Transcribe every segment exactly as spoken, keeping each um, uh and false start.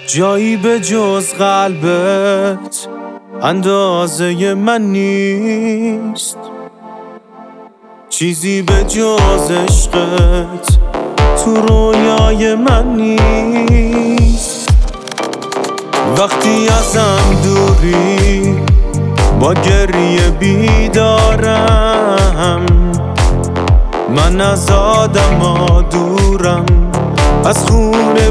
جایی به جز قلبت اندازه من نیست، چیزی به جز عشقت تو رویای من نیست. وقتی ازم دوری با گریه بیدارم، من از آدما دورم، از خونه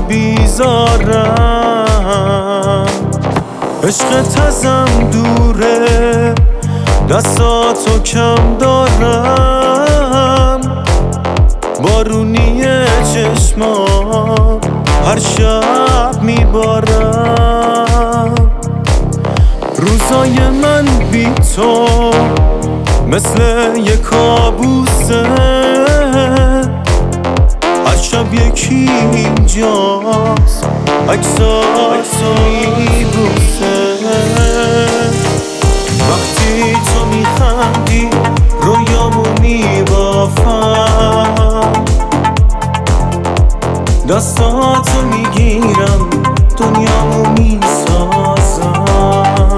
بیزارم. عشقت ازم دوره، دستاتو کم دارم، بارونی چشمام هر شب میبارم. روزای من بی تو مثل یه کابوسه، هر شب یکی اینجاست عکساتو میبوسه. وقتی تو میخندی رویامو میبافم، دستاتو میگیرم دنیامو میسازم.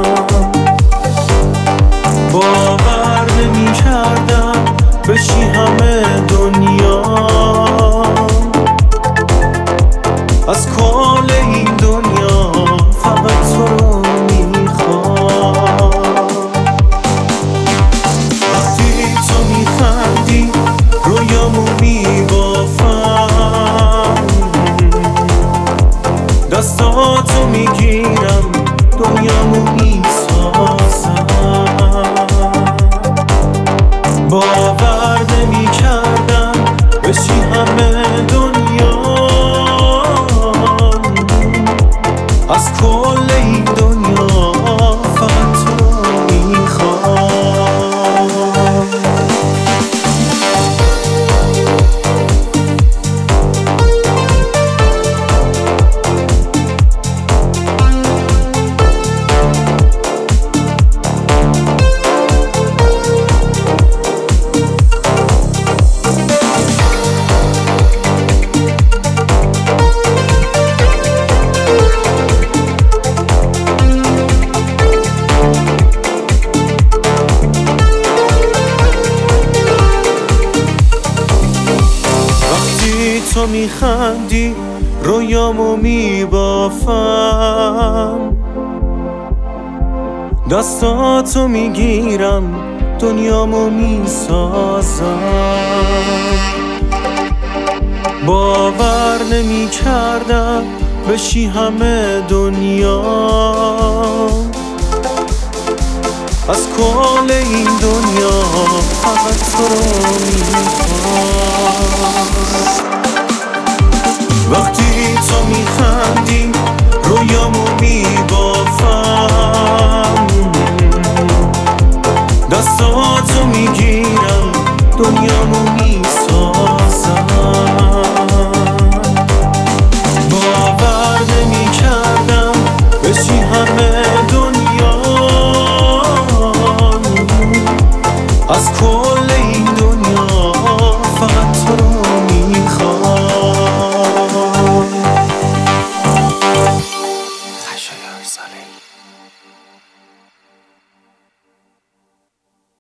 باور نمیکردم بشی همه دنیا، از کل این دنیا فقط تو رو میخوام. وقتی تو میخندی رویامو میبافم، دستاتو میگیرم دنیامو میسازم. باور نمیکردم بشی همه دنیا، از کل این دنیا فقط تو میخوام. تو میخندی رویامو میبافم، دستاتو میگیرم دنیامو میسازم. باور نمیکردم بشی همه دنیا، از کل این دنیا فقط تو رو میخوام. وقتی تو میخندی رویامو میبافم، دستاتو میگیرم دنیامو میسازم.